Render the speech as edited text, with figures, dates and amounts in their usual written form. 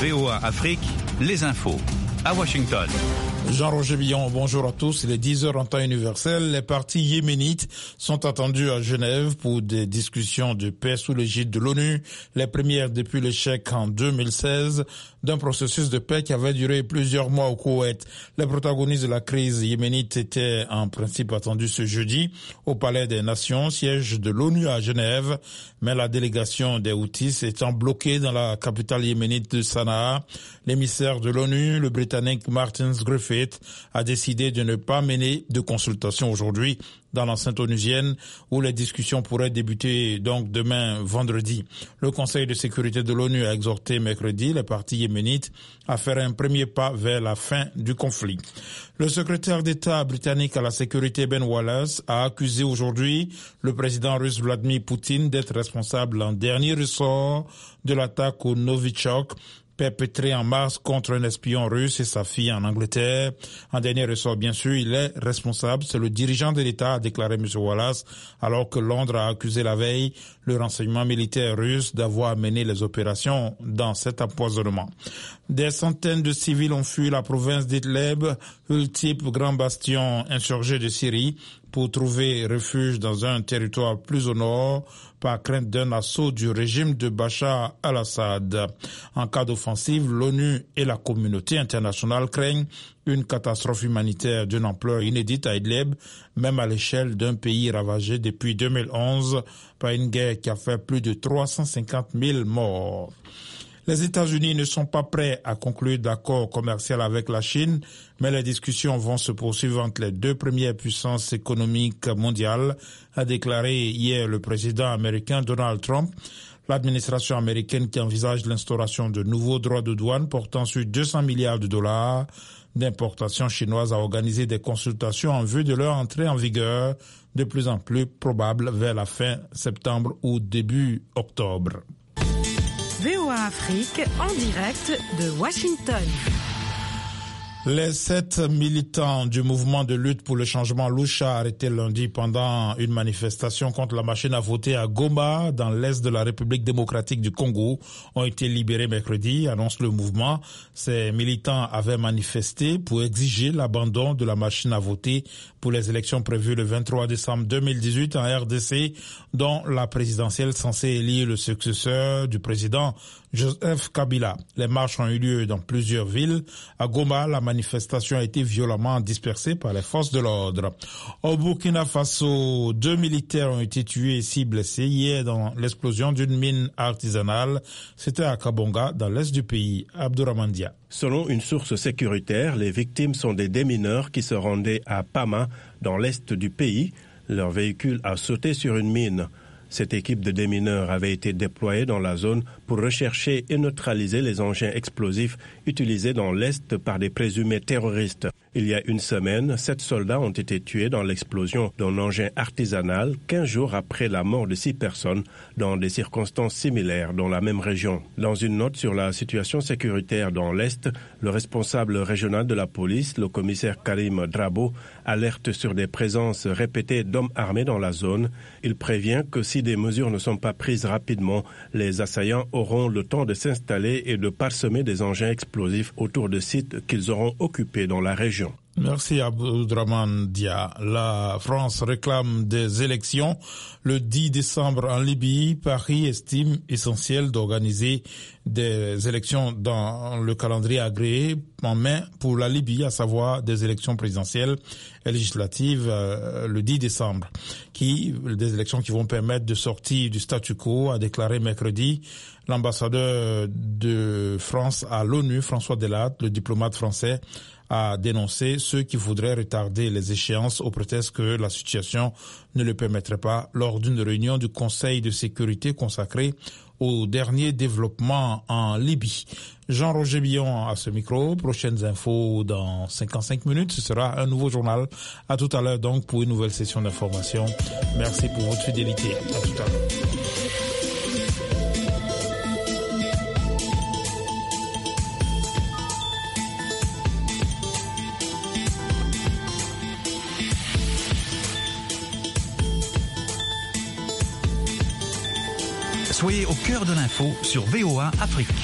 VOA Afrique, les infos. À Washington. Jean-Roger Billon, bonjour à tous. Il est 10h en temps universel. Les partis yéménites sont attendus à Genève pour des discussions de paix sous l'égide de l'ONU. Les premières depuis l'échec en 2016 d'un processus de paix qui avait duré plusieurs mois au Koweït. Les protagonistes de la crise yéménite étaient en principe attendus ce jeudi au Palais des Nations, siège de l'ONU à Genève. Mais la délégation des Houthis étant bloquée dans la capitale yéménite de Sanaa, l'émissaire de l'ONU, le Britannique Martin Griffiths, a décidé de ne pas mener de consultation aujourd'hui dans l'enceinte onusienne où les discussions pourraient débuter donc demain vendredi. Le Conseil de sécurité de l'ONU a exhorté mercredi les partis yéménites à faire un premier pas vers la fin du conflit. Le secrétaire d'État britannique à la sécurité Ben Wallace a accusé aujourd'hui le président russe Vladimir Poutine d'être responsable en dernier ressort de l'attaque au Novichok perpétré en mars contre un espion russe et sa fille en Angleterre. En dernier ressort, bien sûr, il est responsable. C'est le dirigeant de l'État, a déclaré M. Wallace, alors que Londres a accusé la veille le renseignement militaire russe d'avoir mené les opérations dans cet empoisonnement. Des centaines de civils ont fui la province d'Idlib, ultime grand bastion insurgé de Syrie, pour trouver refuge dans un territoire plus au nord, par crainte d'un assaut du régime de Bachar al-Assad. En cas d'offensive, l'ONU et la communauté internationale craignent une catastrophe humanitaire d'une ampleur inédite à Idlib, même à l'échelle d'un pays ravagé depuis 2011 par une guerre qui a fait plus de 350 000 morts. Les États-Unis ne sont pas prêts à conclure d'accord commercial avec la Chine, mais les discussions vont se poursuivre entre les deux premières puissances économiques mondiales, a déclaré hier le président américain Donald Trump. L'administration américaine qui envisage l'instauration de nouveaux droits de douane portant sur 200 milliards de dollars d'importation chinoise a organisé des consultations en vue de leur entrée en vigueur de plus en plus probable vers la fin septembre ou début octobre. VOA Afrique en direct de Washington. Les 7 militants du mouvement de lutte pour le changement Lucha arrêtés lundi pendant une manifestation contre la machine à voter à Goma, dans l'est de la République démocratique du Congo, ont été libérés mercredi, annonce le mouvement. Ces militants avaient manifesté pour exiger l'abandon de la machine à voter pour les élections prévues le 23 décembre 2018 en RDC, dont la présidentielle censée élire le successeur du président Joseph Kabila. Les marches ont eu lieu dans plusieurs villes. À Goma, la manifestation a été violemment dispersée par les forces de l'ordre. Au Burkina Faso, 2 militaires ont été tués et 6 blessés hier dans l'explosion d'une mine artisanale. C'était à Kabonga, dans l'est du pays. Abdourahmane Dia. Selon une source sécuritaire, les victimes sont des démineurs qui se rendaient à Pama, dans l'est du pays. Leur véhicule a sauté sur une mine. Cette équipe de démineurs avait été déployée dans la zone pour rechercher et neutraliser les engins explosifs utilisés dans l'Est par des présumés terroristes. Il y a une semaine, 7 soldats ont été tués dans l'explosion d'un engin artisanal 15 jours après la mort de 6 personnes dans des circonstances similaires dans la même région. Dans une note sur la situation sécuritaire dans l'Est, le responsable régional de la police, le commissaire Karim Drabo, alerte sur des présences répétées d'hommes armés dans la zone. Il prévient que si des mesures ne sont pas prises rapidement, les assaillants auront le temps de s'installer et de parsemer des engins explosifs autour de sites qu'ils auront occupés dans la région. Merci Abdourahmane Dia. La France réclame des élections le 10 décembre en Libye. Paris estime essentiel d'organiser des élections dans le calendrier agréé en main pour la Libye, à savoir des élections présidentielles et législatives le 10 décembre. Des élections qui vont permettre de sortir du statu quo, a déclaré mercredi l'ambassadeur de France à l'ONU, François Delatte, le diplomate français, a dénoncé ceux qui voudraient retarder les échéances au prétexte que la situation ne le permettrait pas lors d'une réunion du Conseil de sécurité consacrée aux derniers développements en Libye. Jean-Roger Billon à ce micro. Prochaines infos dans 55 minutes. Ce sera un nouveau journal. À tout à l'heure donc pour une nouvelle session d'information. Merci pour votre fidélité. À tout à l'heure. Soyez au cœur de l'info sur VOA Afrique.